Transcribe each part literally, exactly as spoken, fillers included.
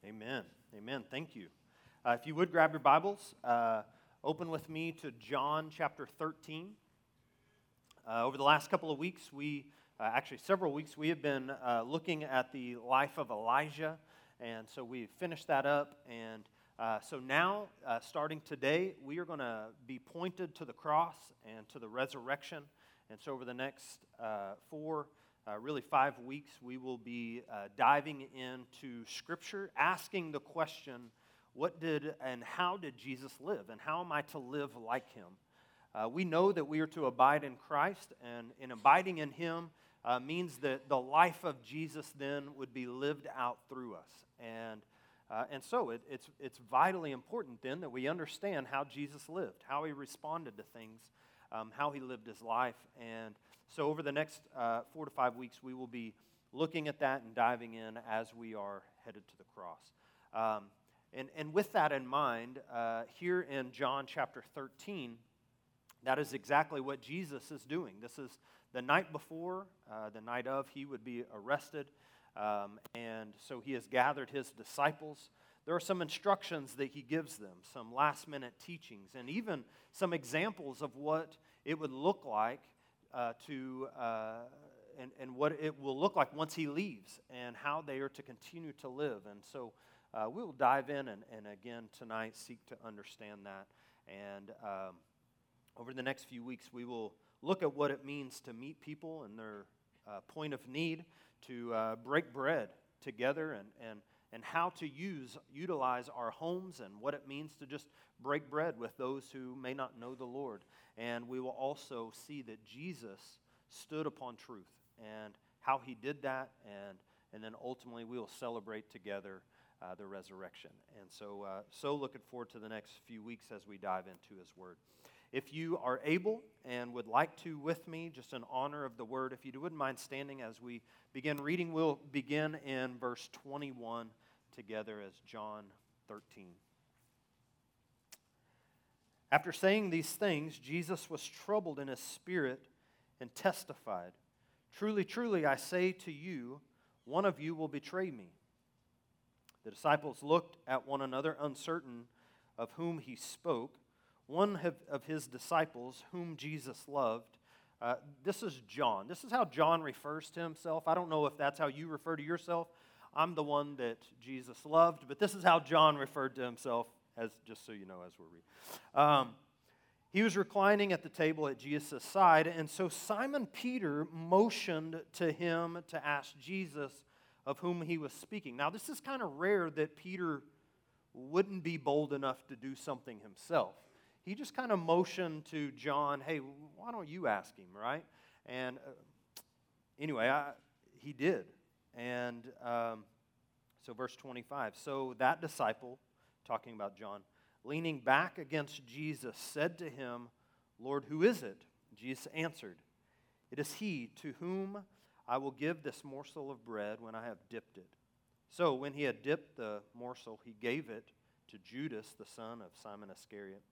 Amen. Amen. Thank you. Uh, if you would grab your Bibles, uh, open with me to John chapter thirteen. Uh, over the last couple of weeks, we, uh, actually several weeks, we have been uh, looking at the life of Elijah. And so we've finished that up. And uh, so now, uh, starting today, we are going to be pointed to the cross and to the resurrection. And so over the next uh, four Uh, really five weeks, we will be uh, diving into Scripture, asking the question, what did and how did Jesus live, and how am I to live like Him? Uh, we know that we are to abide in Christ, and in abiding in Him uh, means that the life of Jesus then would be lived out through us. And uh, and so it, it's, it's vitally important then that we understand how Jesus lived, how He responded to things, um, how He lived His life. And so over the next uh, four to five weeks, we will be looking at that and diving in as we are headed to the cross. Um, and, and with that in mind, uh, here in John chapter thirteen, that is exactly what Jesus is doing. This is the night before, uh, the night of, He would be arrested. Um, and so He has gathered His disciples. There are some instructions that He gives them, some last-minute teachings, and even some examples of what it would look like Uh, to uh, and, and what it will look like once He leaves, and how they are to continue to live. And so uh, we will dive in and, and again tonight seek to understand that. And um, over the next few weeks, we will look at what it means to meet people in their uh, point of need, to uh, break bread together, and and and how to use utilize our homes, and what it means to just break bread with those who may not know the Lord. And we will also see that Jesus stood upon truth and how He did that, and, and then ultimately we will celebrate together uh, the resurrection. And so, uh, so looking forward to the next few weeks as we dive into His Word. If you are able and would like to with me, just in honor of the Word, if you wouldn't mind standing as we begin reading, we'll begin in verse twenty-one together as John thirteen. After saying these things, Jesus was troubled in His spirit and testified, "Truly, truly, I say to you, one of you will betray me." The disciples looked at one another, uncertain of whom He spoke. One of His disciples, whom Jesus loved, uh, this is John. This is how John refers to himself. I don't know if that's how you refer to yourself. I'm the one that Jesus loved, but this is how John referred to himself, as just so you know as we're reading. Um, he was reclining at the table at Jesus' side, and so Simon Peter motioned to him to ask Jesus of whom he was speaking. Now, this is kind of rare that Peter wouldn't be bold enough to do something himself. He just kind of motioned to John, "Hey, why don't you ask him," right? And uh, anyway, I, he did. And um, so verse twenty-five, so that disciple, talking about John, leaning back against Jesus, said to Him, "Lord, who is it?" Jesus answered, "It is he to whom I will give this morsel of bread when I have dipped it." So when He had dipped the morsel, He gave it to Judas, the son of Simon Iscariot.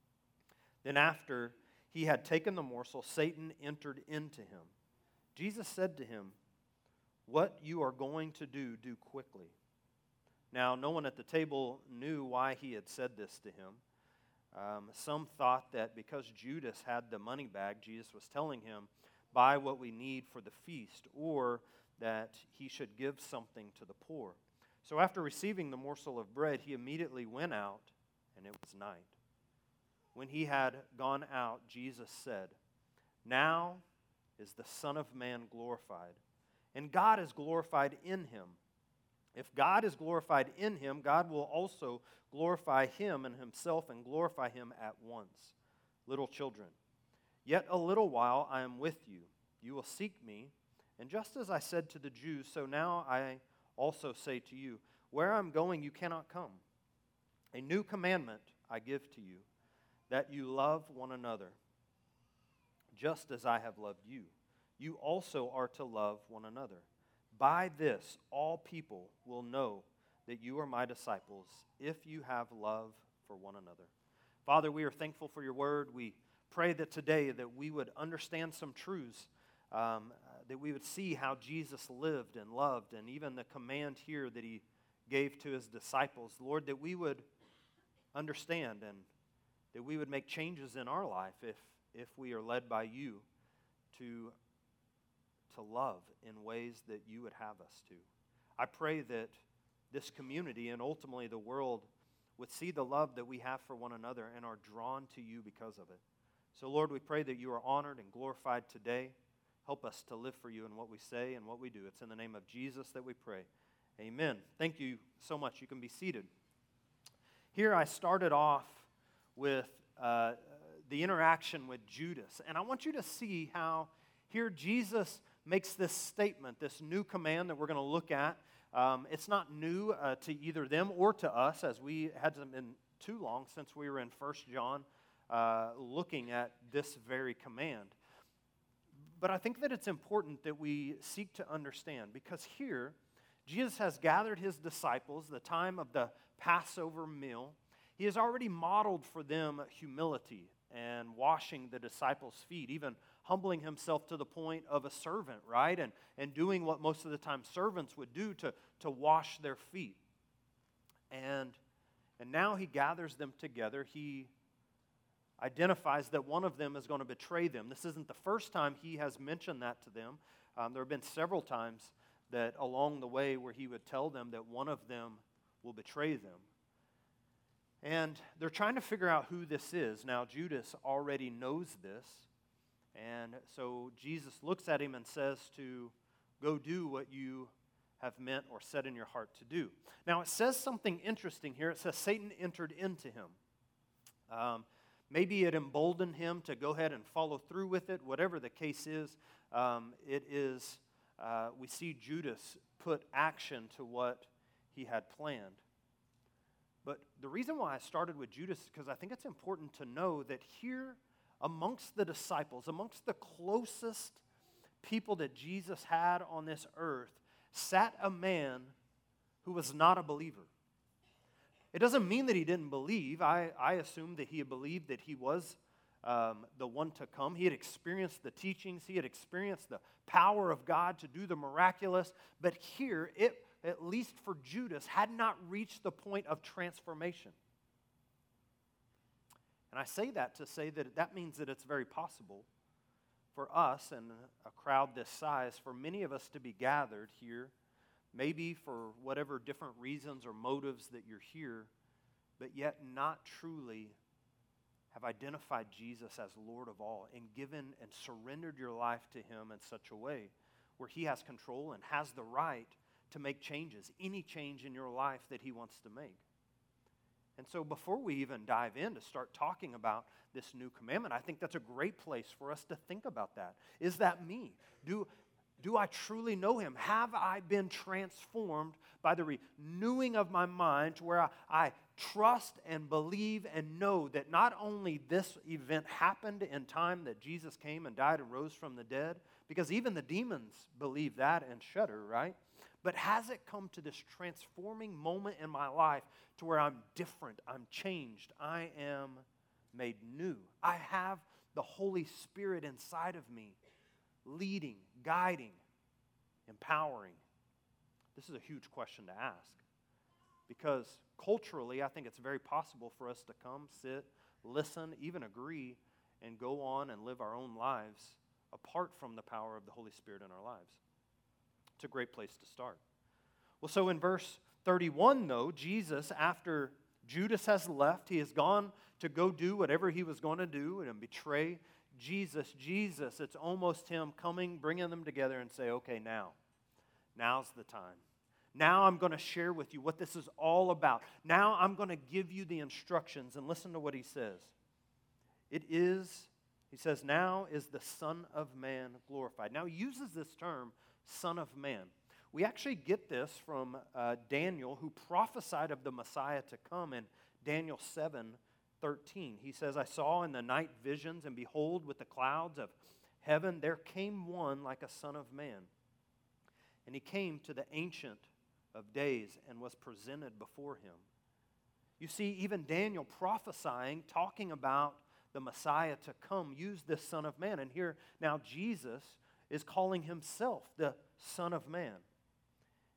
Then after He had taken the morsel, Satan entered into Him. Jesus said to him, "What you are going to do, do quickly." Now, no one at the table knew why He had said this to him. Um, some thought that because Judas had the money bag, Jesus was telling him, "Buy what we need for the feast," or that he should give something to the poor. So after receiving the morsel of bread, He immediately went out, and it was night. When He had gone out, Jesus said, "Now is the Son of Man glorified, and God is glorified in Him. If God is glorified in Him, God will also glorify Him in Himself and glorify Him at once. Little children, yet a little while I am with you. You will seek me, and just as I said to the Jews, so now I also say to you, where I'm going you cannot come. A new commandment I give to you, that you love one another, just as I have loved you. You also are to love one another. By this, all people will know that you are my disciples, if you have love for one another." Father, we are thankful for Your word. We pray that today that we would understand some truths, um, that we would see how Jesus lived and loved, and even the command here that He gave to his disciples, Lord, that we would understand and that we would make changes in our life if, if we are led by you to, to love in ways that you would have us to. I pray that this community and ultimately the world would see the love that we have for one another and are drawn to you because of it. So, Lord, we pray that you are honored and glorified today. Help us to live for you in what we say and what we do. It's in the name of Jesus that we pray. Amen. Thank you so much. You can be seated. Here I started off with uh, the interaction with Judas. And I want you to see how here Jesus makes this statement, this new command that we're going to look at. Um, it's not new uh, to either them or to us, as we hadn't been too long since we were in First John uh, looking at this very command. But I think that it's important that we seek to understand, because here Jesus has gathered his disciples, the time of the Passover meal. He has already modeled for them humility and washing the disciples' feet, even humbling himself to the point of a servant, right? And, and doing what most of the time servants would do to, to wash their feet. And, and now he gathers them together. He identifies that one of them is going to betray them. This isn't the first time he has mentioned that to them. Um, there have been several times that along the way where he would tell them that one of them will betray them. And they're trying to figure out who this is. Now, Judas already knows this. And so Jesus looks at him and says to go do what you have meant or said in your heart to do. Now, it says something interesting here. It says Satan entered into him. Um, maybe it emboldened him to go ahead and follow through with it. Whatever the case is, um, it is, uh, we see Judas put action to what he had planned. But the reason why I started with Judas is because I think it's important to know that here amongst the disciples, amongst the closest people that Jesus had on this earth, sat a man who was not a believer. It doesn't mean that he didn't believe. I, I assume that he believed that he was um, the one to come. He had experienced the teachings. He had experienced the power of God to do the miraculous. But here, it, at least for Judas, had not reached the point of transformation. And I say that to say that that means that it's very possible for us and a crowd this size, for many of us to be gathered here, maybe for whatever different reasons or motives that you're here, but yet not truly have identified Jesus as Lord of all and given and surrendered your life to him in such a way where he has control and has the right to make changes, any change in your life that he wants to make. And so before we even dive in to start talking about this new commandment, I think that's a great place for us to think about that. Is that me? Do, do I truly know him? Have I been transformed by the renewing of my mind to where I, I trust and believe and know that not only this event happened in time that Jesus came and died and rose from the dead, because even the demons believe that and shudder, right? But has it come to this transforming moment in my life to where I'm different, I'm changed, I am made new? I have the Holy Spirit inside of me, leading, guiding, empowering. This is a huge question to ask, because culturally, I think it's very possible for us to come, sit, listen, even agree, and go on and live our own lives apart from the power of the Holy Spirit in our lives. It's a great place to start. Well, so in verse thirty-one, though, Jesus, after Judas has left, he has gone to go do whatever he was going to do and betray Jesus. Jesus, it's almost him coming, bringing them together and say, okay, now, now's the time. Now I'm going to share with you what this is all about. Now I'm going to give you the instructions, and listen to what he says. It is, he says, now is the Son of Man glorified. Now he uses this term, Son of Man. We actually get this from uh, Daniel, who prophesied of the Messiah to come in Daniel seven thirteen. He says, I saw in the night visions, and behold, with the clouds of heaven, there came one like a son of man. And he came to the Ancient of Days and was presented before him. You see, even Daniel prophesying, talking about the Messiah to come, used this Son of Man. And here now Jesus is calling himself the Son of Man.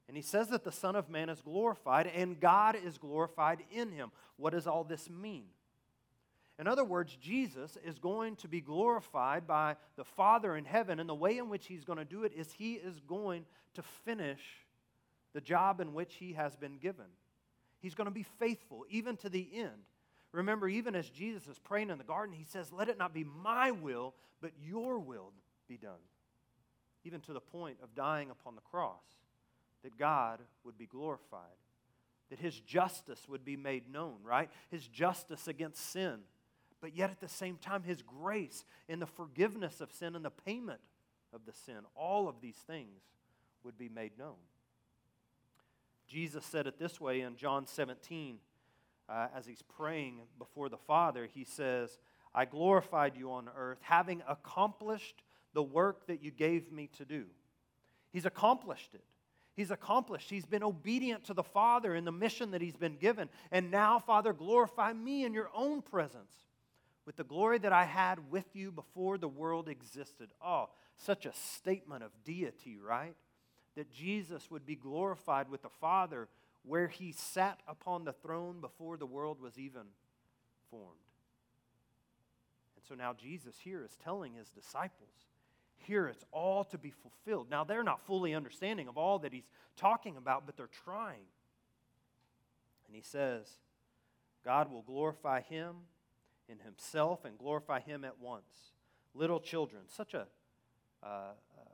And he says that the Son of Man is glorified and God is glorified in him. What does all this mean? In other words, Jesus is going to be glorified by the Father in heaven, and the way in which he's going to do it is he is going to finish the job in which he has been given. He's going to be faithful even to the end. Remember, even as Jesus is praying in the garden, he says, let it not be my will, but your will be done. Even to the point of dying upon the cross, that God would be glorified, that his justice would be made known, right? His justice against sin, but yet at the same time, his grace in the forgiveness of sin and the payment of the sin. All of these things would be made known. Jesus said it this way in John seventeen, uh, as he's praying before the Father. He says, I glorified you on earth, having accomplished the work that you gave me to do. He's accomplished it. He's accomplished. He's been obedient to the Father in the mission that he's been given. And now, Father, glorify me in your own presence with the glory that I had with you before the world existed. Oh, such a statement of deity, right? That Jesus would be glorified with the Father where he sat upon the throne before the world was even formed. And so now Jesus here is telling his disciples, here it's all to be fulfilled. Now they're not fully understanding of all that he's talking about, but they're trying. And he says, God will glorify him in himself and glorify him at once. Little children, such a, uh, uh,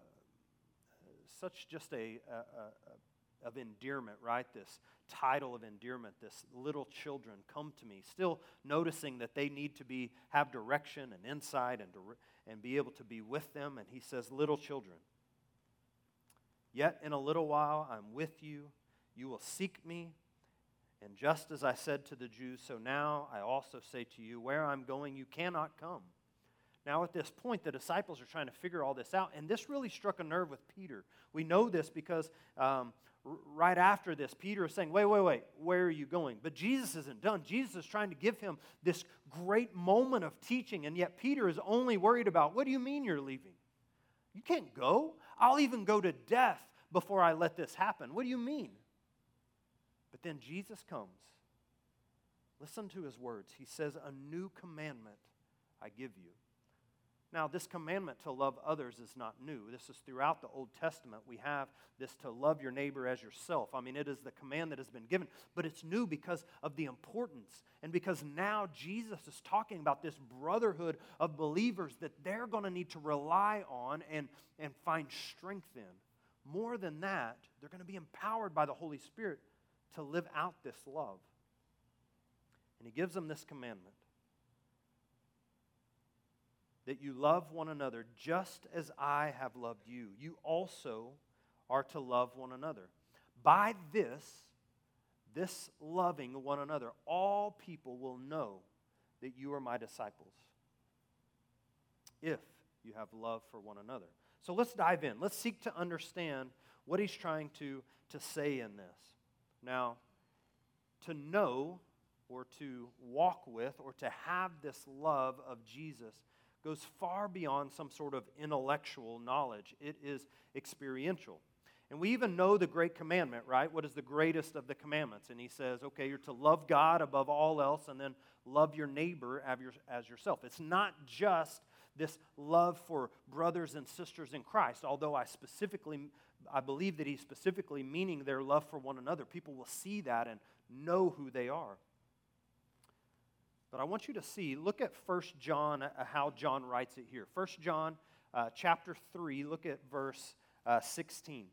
such just a, a, a, of endearment, right? This title of endearment, this little children, come to me. Still noticing that they need to be have direction and insight and, and be able to be with them. And he says, little children, yet in a little while I'm with you. You will seek me. And just as I said to the Jews, so now I also say to you, where I'm going, you cannot come. Now at this point, the disciples are trying to figure all this out, and this really struck a nerve with Peter. We know this because um, r- right after this, Peter is saying, wait, wait, wait, where are you going? But Jesus isn't done. Jesus is trying to give him this great moment of teaching, and yet Peter is only worried about, what do you mean you're leaving? You can't go. I'll even go to death before I let this happen. What do you mean? But then Jesus comes. Listen to his words. He says, a new commandment I give you. Now, this commandment to love others is not new. This is throughout the Old Testament. We have this to love your neighbor as yourself. I mean, it is the command that has been given, but it's new because of the importance and because now Jesus is talking about this brotherhood of believers that they're going to need to rely on and, and find strength in. More than that, they're going to be empowered by the Holy Spirit to live out this love. And he gives them this commandment, that you love one another just as I have loved you. You also are to love one another. By this, this loving one another, all people will know that you are my disciples, if you have love for one another. So let's dive in. Let's seek to understand what he's trying to, to say in this. Now, to know or to walk with or to have this love of Jesus goes far beyond some sort of intellectual knowledge. It is experiential. And we even know the great commandment, right? What is the greatest of the commandments? And he says, okay, you're to love God above all else and then love your neighbor as yourself. It's not just this love for brothers and sisters in Christ, although I specifically, I believe that he's specifically meaning their love for one another. People will see that and know who they are. But I want you to see, look at First John, uh, how John writes it here. First John uh, chapter three, look at verse uh, sixteen.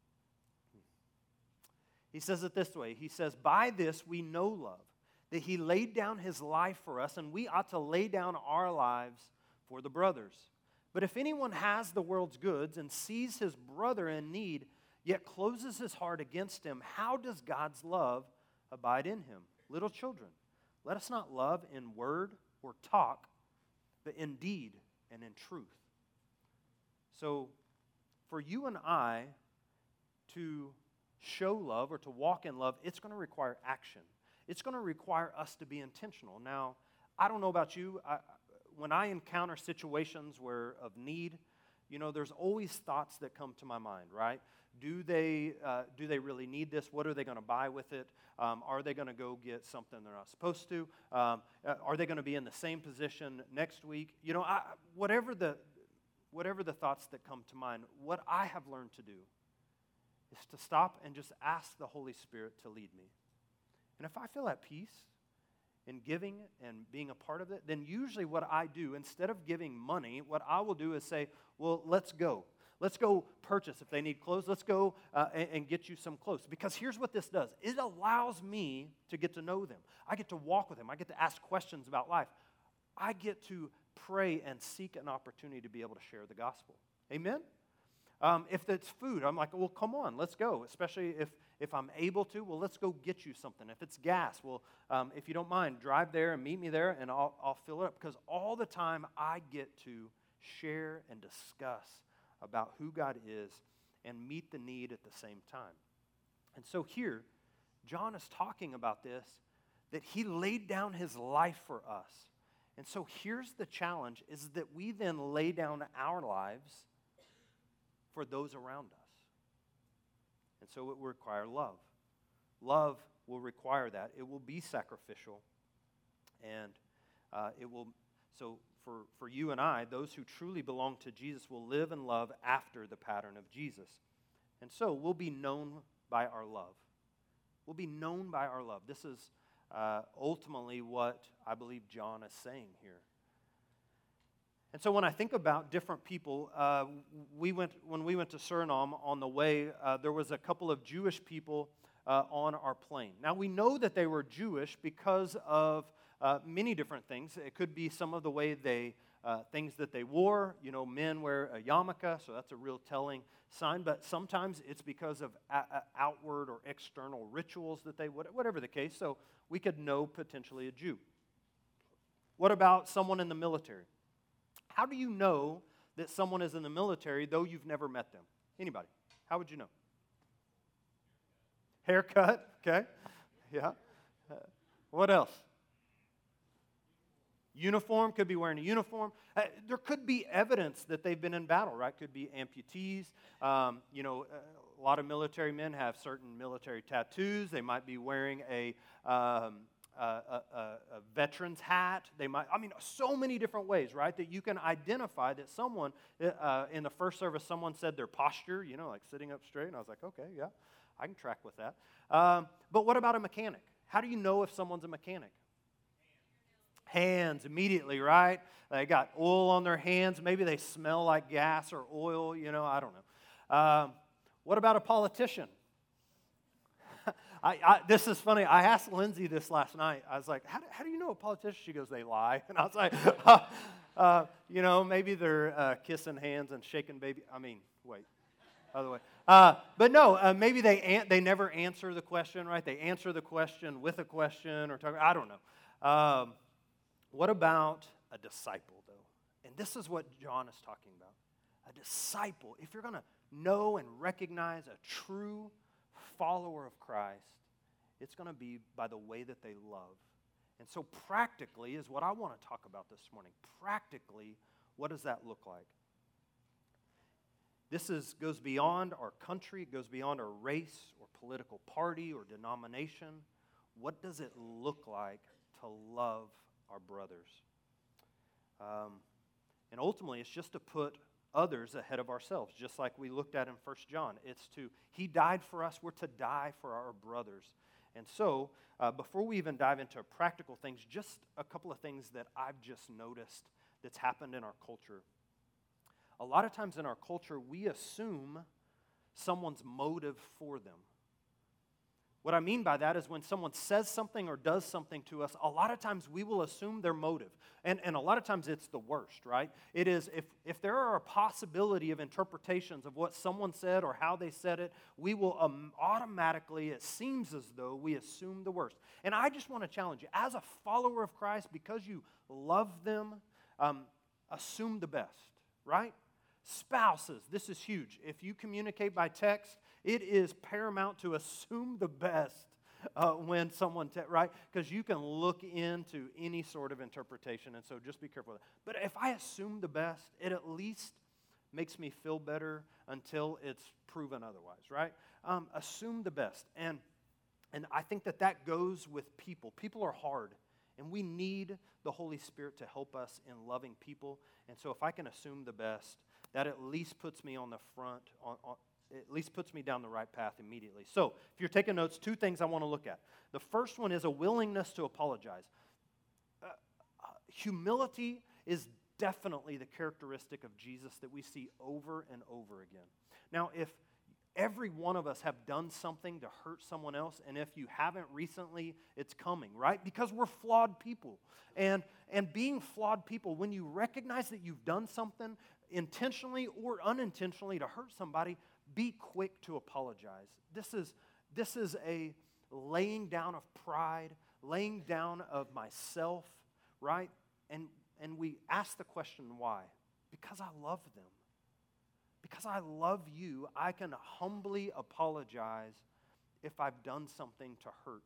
He says it this way. He says, by this we know love, that he laid down his life for us, and we ought to lay down our lives for the brothers. But if anyone has the world's goods and sees his brother in need, yet closes his heart against him, how does God's love abide in him? Little children, let us not love in word or talk, but in deed and in truth. So, for you and I to show love or to walk in love, it's going to require action. It's going to require us to be intentional. Now, I don't know about you. I, when I encounter situations where of need, you know, there's always thoughts that come to my mind, right? Do they, uh, do they really need this? What are they going to buy with it? Um, are they going to go get something they're not supposed to? Um, uh, are they going to be in the same position next week? You know, I, whatever the whatever the thoughts that come to mind, what I have learned to do is to stop and just ask the Holy Spirit to lead me. And if I feel at peace in giving and being a part of it, then usually what I do, instead of giving money, what I will do is say, well, let's go. Let's go purchase. If they need clothes, let's go uh, and, and get you some clothes. Because here's what this does. It allows me to get to know them. I get to walk with them. I get to ask questions about life. I get to pray and seek an opportunity to be able to share the gospel. Amen? Um, if it's food, I'm like, well, come on, let's go. Especially if, if I'm able to, well, let's go get you something. If it's gas, well, um, if you don't mind, drive there and meet me there, and I'll, I'll fill it up. Because all the time I get to share and discuss about who God is and meet the need at the same time. And so here, John is talking about this, that he laid down his life for us. And so here's the challenge, is that we then lay down our lives for those around us. And so it will require love. Love will require that. It will be sacrificial. And uh, it will, so for, for you and I, those who truly belong to Jesus will live and love after the pattern of Jesus. And so we'll be known by our love. We'll be known by our love. This is uh, ultimately what I believe John is saying here. And so when I think about different people, uh, we went when we went to Suriname on the way, uh, there was a couple of Jewish people uh, on our plane. Now we know that they were Jewish because of uh, many different things. It could be some of the way they uh, things that they wore. You know, men wear a yarmulke, so that's a real telling sign. But sometimes it's because of a- a outward or external rituals that they would, whatever the case. So we could know potentially a Jew. What about someone in the military? How do you know that someone is in the military, though you've never met them? Anybody? How would you know? Haircut, okay. Yeah. Uh, what else? Uniform, could be wearing a uniform. Uh, there could be evidence that they've been in battle, right? Could be amputees. Um, you know, a lot of military men have certain military tattoos. They might be wearing a... Um, Uh, a, a, a veteran's hat. They might, I mean, so many different ways, right, that you can identify that someone, uh, in the first service, someone said their posture, you know, like sitting up straight, and I was like, okay, yeah, I can track with that. Um, but what about a mechanic? How do you know if someone's a mechanic? Hands, immediately, right? They got oil on their hands. Maybe they smell like gas or oil, you know, I don't know. Um, what about a politician? I, I, this is funny. I asked Lindsay this last night. I was like, how do, how do you know a politician? She goes, they lie. And I was like, uh, uh, you know, maybe they're uh, kissing hands and shaking baby. I mean, wait, other way. Uh, but no, uh, maybe they an- they never answer the question, right? They answer the question with a question or talk. I don't know. Um, what about a disciple, though? And this is what John is talking about. A disciple, if you're going to know and recognize a true follower of Christ, it's going to be by the way that they love. And so practically is what I want to talk about this morning. Practically, what does that look like? This is goes beyond our country. It goes beyond our race or political party or denomination. What does it look like to love our brothers? Um, and ultimately, it's just to put others ahead of ourselves, just like we looked at in First John. It's to, he died for us, we're to die for our brothers. And so, uh, before we even dive into practical things, just a couple of things that I've just noticed that's happened in our culture. A lot of times in our culture, we assume someone's motive for them. What I mean by that is when someone says something or does something to us, a lot of times we will assume their motive. And, and a lot of times it's the worst, right? It is, if, if there are a possibility of interpretations of what someone said or how they said it, we will um, automatically, it seems as though we assume the worst. And I just want to challenge you, as a follower of Christ, because you love them, um, assume the best, right? Spouses, this is huge. If you communicate by text, it is paramount to assume the best uh, when someone, te- right? Because you can look into any sort of interpretation, and so just be careful with that. But if I assume the best, it at least makes me feel better until it's proven otherwise, right? Um, assume the best. And, and I think that that goes with people. People are hard, and we need the Holy Spirit to help us in loving people. And so if I can assume the best, that at least puts me on the front, on, on, at least puts me down the right path immediately. So if you're taking notes, two things I want to look at. The first one is a willingness to apologize. Uh, uh, humility is definitely the characteristic of Jesus that we see over and over again. Now, if every one of us have done something to hurt someone else, and if you haven't recently, it's coming, right? Because we're flawed people. And, and being flawed people, when you recognize that you've done something intentionally or unintentionally to hurt somebody, be quick to apologize. This is, this is a laying down of pride, laying down of myself, right? And And we ask the question, why? Because I love them. Because I love you, I can humbly apologize if I've done something to hurt.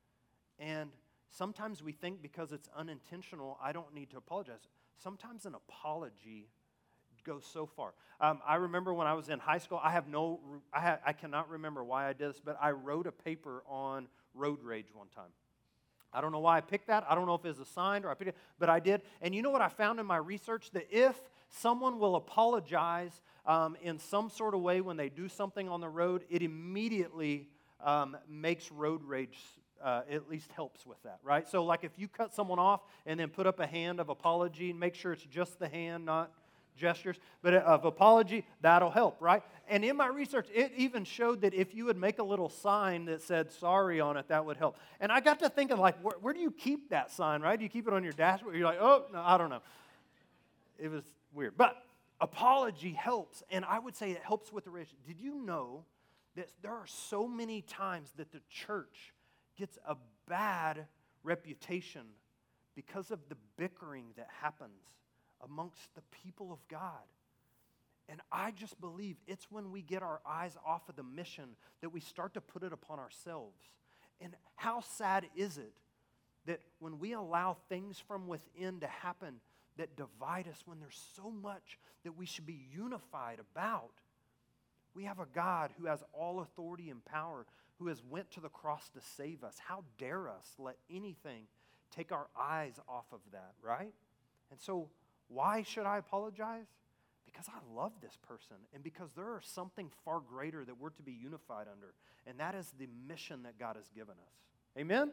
And sometimes we think because it's unintentional, I don't need to apologize. Sometimes an apology goes so far. Um, I remember when I was in high school, I have no, I, ha, I cannot remember why I did this, but I wrote a paper on road rage one time. I don't know why I picked that. I don't know if it was assigned or I picked it, but I did. And you know what I found in my research? That if someone will apologize um, in some sort of way when they do something on the road, it immediately um, makes road rage, uh, at least helps with that, right? So like if you cut someone off and then put up a hand of apology and make sure it's just the hand, not gestures, but of apology, that'll help, right? And in my research, it even showed that if you would make a little sign that said sorry on it, that would help. And I got to thinking, like, where, where do you keep that sign, right? Do you keep it on your dashboard? You're like, oh, no, I don't know. It was weird. But apology helps, and I would say it helps with the relationship. Did you know that there are so many times that the church gets a bad reputation because of the bickering that happens amongst the people of God? And I just believe it's when we get our eyes off of the mission that we start to put it upon ourselves. And how sad is it that when we allow things from within to happen that divide us, when there's so much that we should be unified about? We have a God who has all authority and power, who has went to the cross to save us. How dare us let anything take our eyes off of that, right? And so why should I apologize? Because I love this person, and because there is something far greater that we're to be unified under, and that is the mission that God has given us. Amen?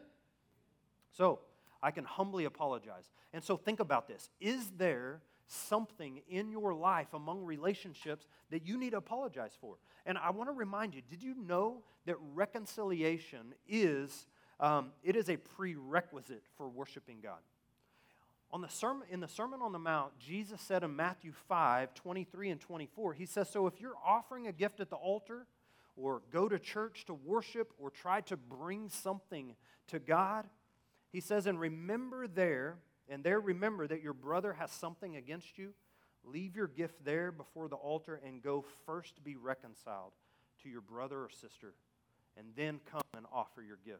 So, I can humbly apologize. And so think about this. Is there something in your life among relationships that you need to apologize for? And I want to remind you, did you know that reconciliation is, um, it is a prerequisite for worshiping God? On the sermon, in the Sermon on the Mount, Jesus said in Matthew five, twenty-three and twenty-four, he says, so if you're offering a gift at the altar, or go to church to worship, or try to bring something to God, he says, and remember there, and there remember that your brother has something against you, leave your gift there before the altar and go first be reconciled to your brother or sister, and then come and offer your gift.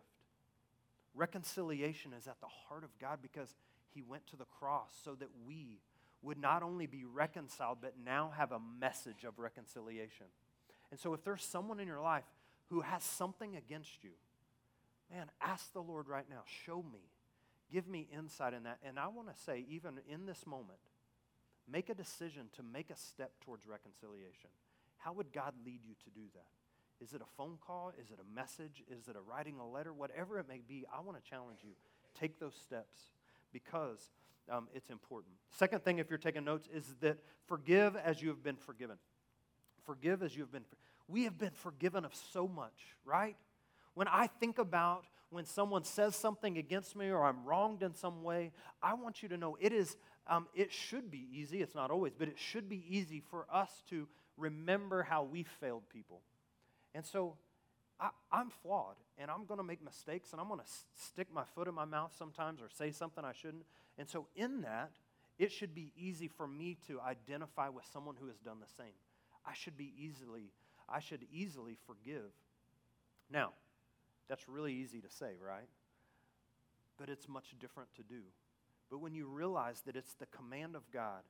Reconciliation is at the heart of God because He went to the cross so that we would not only be reconciled, but now have a message of reconciliation. And so if there's someone in your life who has something against you, man, ask the Lord right now, show me, give me insight in that. And I want to say, even in this moment, make a decision to make a step towards reconciliation. How would God lead you to do that? Is it a phone call? Is it a message? Is it a writing a letter? Whatever it may be, I want to challenge you. Take those steps because um, it's important. Second thing, if you're taking notes, is that forgive as you have been forgiven. Forgive as you have been. We have been forgiven of so much, right? When I think about when someone says something against me or I'm wronged in some way, I want you to know it is. Um, it should be easy. It's not always, but it should be easy for us to remember how we failed people. And so I, I'm flawed, and I'm going to make mistakes, and I'm going to s- stick my foot in my mouth sometimes or say something I shouldn't. And so in that, it should be easy for me to identify with someone who has done the same. I should be easily, I should easily forgive. Now, that's really easy to say, right? But it's much different to do. But when you realize that it's the command of God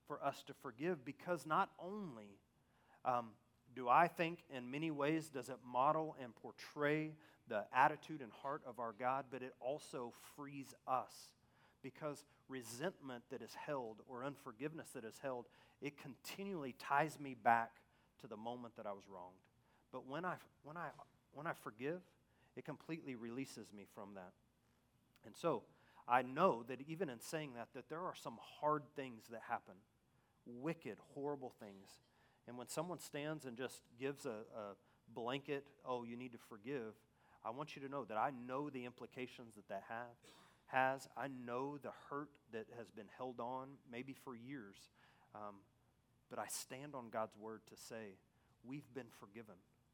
for us to forgive, because not only um, do I think in many ways does it model and portray the attitude and heart of our God, but it also frees us, because resentment that is held or unforgiveness that is held, it continually ties me back to the moment that I was wronged. But when I, when I, when I forgive, it completely releases me from that. And so I know that even in saying that, that there are some hard things that happen, wicked, horrible things. And when someone stands and just gives a, a blanket, oh, you need to forgive, I want you to know that I know the implications that that have, has. I know the hurt that has been held on, maybe for years. Um, but I stand on God's word to say, we've been forgiven.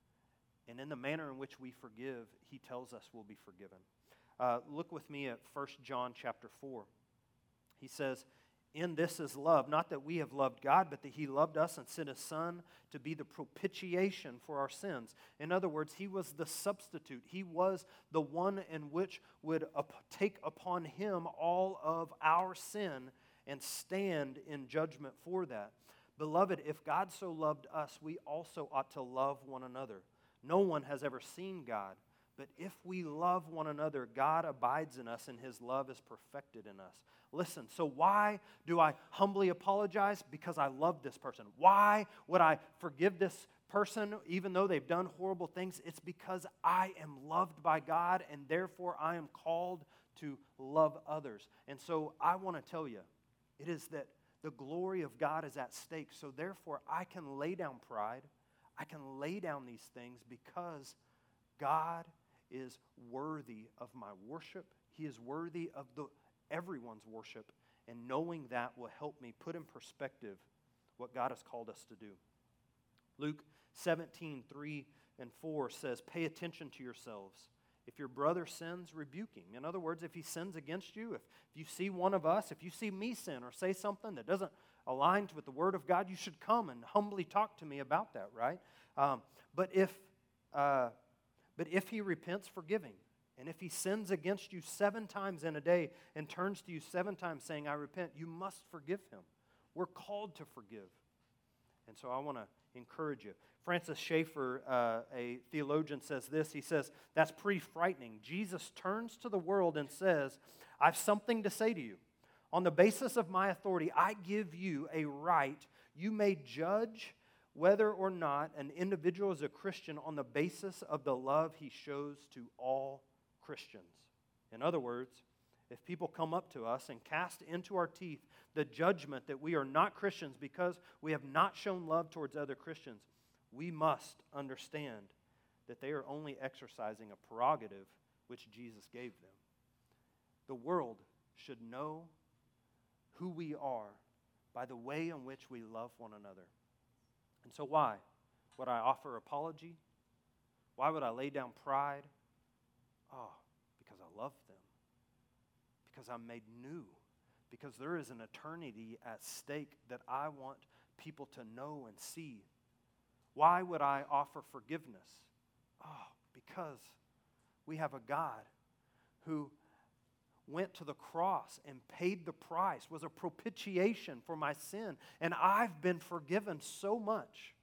And in the manner in which we forgive, he tells us we'll be forgiven. Uh, look with me at First John chapter four. He says, in this is love, not that we have loved God, but that he loved us and sent his Son to be the propitiation for our sins. In other words, he was the substitute. He was the one in which would up, take upon him all of our sin and stand in judgment for that. Beloved, if God so loved us, we also ought to love one another. No one has ever seen God, but if we love one another, God abides in us and his love is perfected in us. Listen, so why do I humbly apologize? Because I love this person. Why would I forgive this person even though they've done horrible things? It's because I am loved by God and therefore I am called to love others. And so I want to tell you, it is that the glory of God is at stake. So therefore I can lay down pride. I can lay down these things because God is worthy of my worship. He is worthy of the everyone's worship, and knowing that will help me put in perspective what God has called us to do. Luke seventeen, three and four says, pay attention to yourselves. If your brother sins, rebuke him. In other words, if he sins against you, if, if you see one of us, if you see me sin or say something that doesn't align with the Word of God, you should come and humbly talk to me about that, right? Um, but if uh, but if he repents, forgive him. And if he sins against you seven times in a day and turns to you seven times saying, I repent, you must forgive him. We're called to forgive. And so I want to encourage you. Francis Schaeffer, uh, a theologian, says this. He says, that's pretty frightening. Jesus turns to the world and says, I have something to say to you. On the basis of my authority, I give you a right. You may judge whether or not an individual is a Christian on the basis of the love he shows to all Christians. In other words, if people come up to us and cast into our teeth the judgment that we are not Christians because we have not shown love towards other Christians, we must understand that they are only exercising a prerogative which Jesus gave them. The world should know who we are by the way in which we love one another. And so why would I offer apology? Why would I lay down pride? Oh, because I love them. Because I'm made new. Because there is an eternity at stake that I want people to know and see. Why would I offer forgiveness? Oh, because we have a God who went to the cross and paid the price, was a propitiation for my sin, and I've been forgiven so much.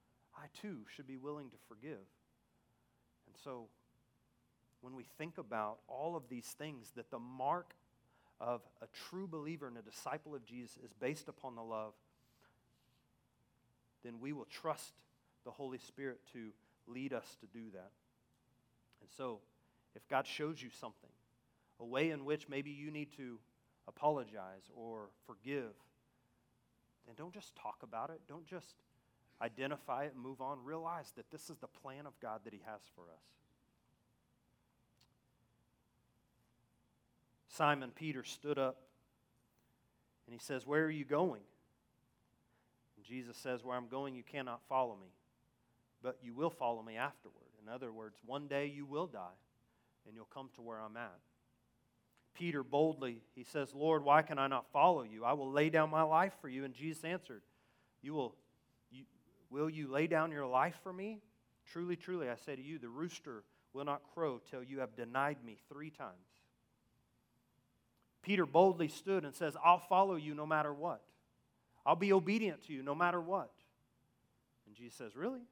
I too should be willing to forgive. And so, when we think about all of these things, that the mark of a true believer and a disciple of Jesus is based upon the love, then we will trust the Holy Spirit to lead us to do that. And so, if God shows you something, a way in which maybe you need to apologize or forgive, then don't just talk about it. Don't just identify it and move on. Realize that this is the plan of God that He has for us. Simon Peter stood up and he says, "Where are you going?" And Jesus says, "Where I'm going, you cannot follow me, but you will follow me afterward." In other words, one day you will die and you'll come to where I'm at. Peter boldly, he says, "Lord, why can I not follow you? I will lay down my life for you." And Jesus answered, "You will, you, will you lay down your life for me? Truly, truly, I say to you, the rooster will not crow till you have denied me three times." Peter boldly stood and says, "I'll follow you no matter what. I'll be obedient to you no matter what. And Jesus says, really?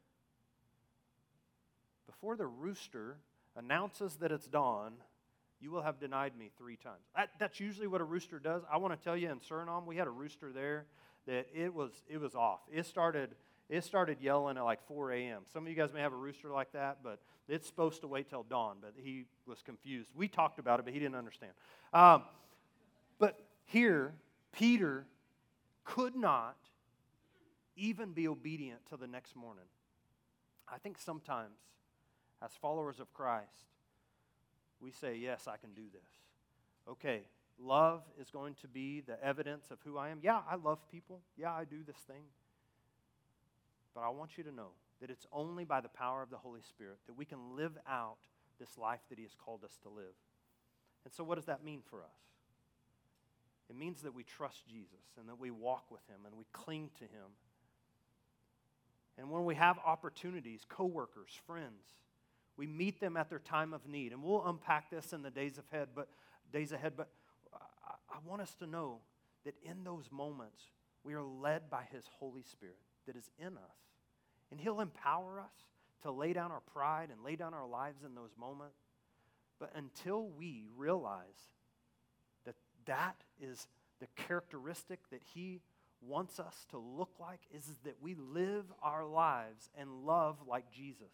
Before the rooster announces that it's dawn, you will have denied me three times. That, that's usually what a rooster does. I want to tell you, in Suriname, we had a rooster there that it was it was off. It started it started yelling at like four a.m. Some of you guys may have a rooster like that, but it's supposed to wait till dawn. But he was confused. We talked about it, but he didn't understand. Um, but here, Peter could not even be obedient till the next morning. I think sometimes, as followers of Christ, we say, yes, I can do this. Okay, love is going to be the evidence of who I am. Yeah, I love people. Yeah, I do this thing. But I want you to know that it's only by the power of the Holy Spirit that we can live out this life that He has called us to live. And so what does that mean for us? It means that we trust Jesus and that we walk with Him and we cling to Him. And when we have opportunities, coworkers, friends, we meet them at their time of need. And we'll unpack this in the days ahead, but days ahead, but I, I want us to know that in those moments, we are led by His Holy Spirit that is in us. And He'll empower us to lay down our pride and lay down our lives in those moments. But until we realize that that is the characteristic that He wants us to look like, is that we live our lives and love like Jesus.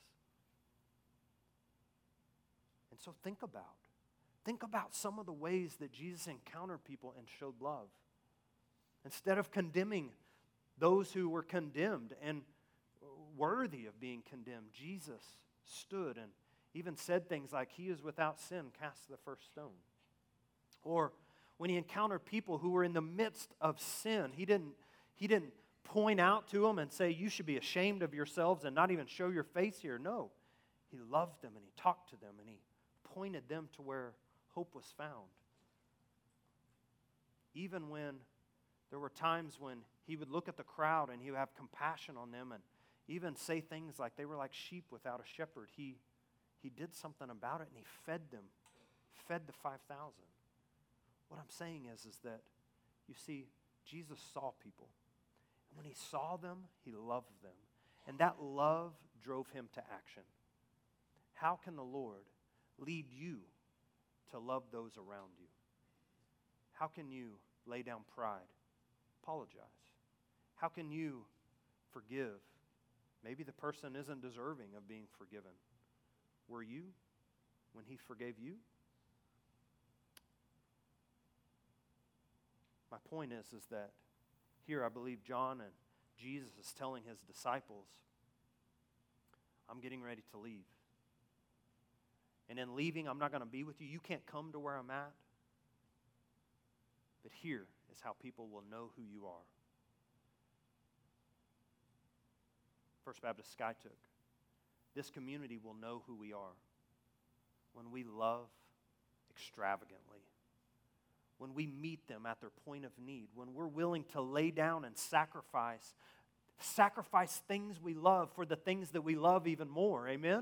And so think about, think about some of the ways that Jesus encountered people and showed love. Instead of condemning those who were condemned and worthy of being condemned, Jesus stood and even said things like, he is without sin, cast the first stone. Or when He encountered people who were in the midst of sin, He didn't, he didn't point out to them and say, you should be ashamed of yourselves and not even show your face here. No, He loved them and He talked to them and He pointed them to where hope was found. Even when there were times when He would look at the crowd and He would have compassion on them and even say things like they were like sheep without a shepherd. He, he did something about it and He fed them, fed the five thousand. What I'm saying is, is that, you see, Jesus saw people. And when He saw them, He loved them. And that love drove Him to action. How can the Lord lead you to love those around you? How can you lay down pride? Apologize. How can you forgive? Maybe the person isn't deserving of being forgiven. Were you when He forgave you? My point is, is that here I believe John and Jesus is telling His disciples, I'm getting ready to leave. And in leaving, I'm not going to be with you. You can't come to where I'm at. But here is how people will know who you are. First Baptist Skytook. This community will know who we are when we love extravagantly, when we meet them at their point of need, when we're willing to lay down and sacrifice, sacrifice things we love for the things that we love even more. Amen?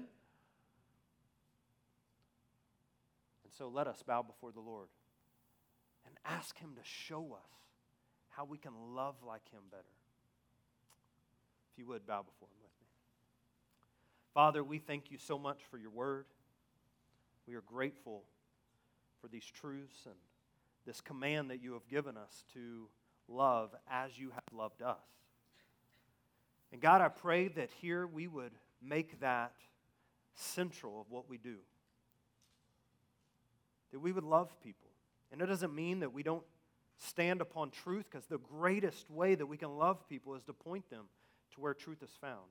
And so let us bow before the Lord and ask Him to show us how we can love like Him better. If you would, bow before Him with me. Father, we thank You so much for Your word. We are grateful for these truths and this command that You have given us to love as You have loved us. And God, I pray that here we would make that central of what we do. That we would love people. And it doesn't mean that we don't stand upon truth, because the greatest way that we can love people is to point them to where truth is found.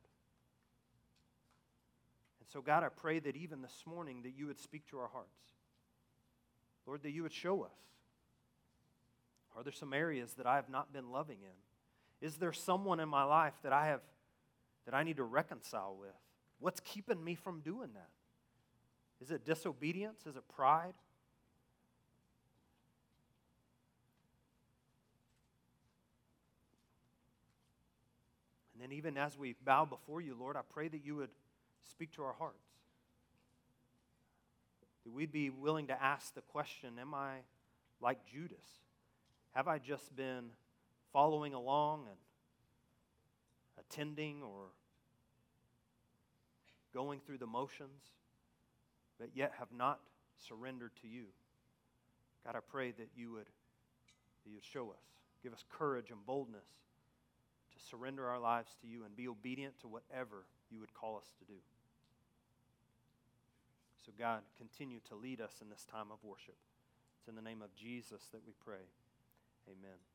And so, God, I pray that even this morning that You would speak to our hearts. Lord, that You would show us. Are there some areas that I have not been loving in? Is there someone in my life that I have that I need to reconcile with? What's keeping me from doing that? Is it disobedience? Is it pride? And then even as we bow before You, Lord, I pray that You would speak to our hearts. That we'd be willing to ask the question, am I like Judas? Have I just been following along and attending or going through the motions, but yet have not surrendered to you. God, I pray that you would, that you would show us, give us courage and boldness to surrender our lives to you and be obedient to whatever you would call us to do. So God, continue to lead us in this time of worship. It's in the name of Jesus that we pray. Amen.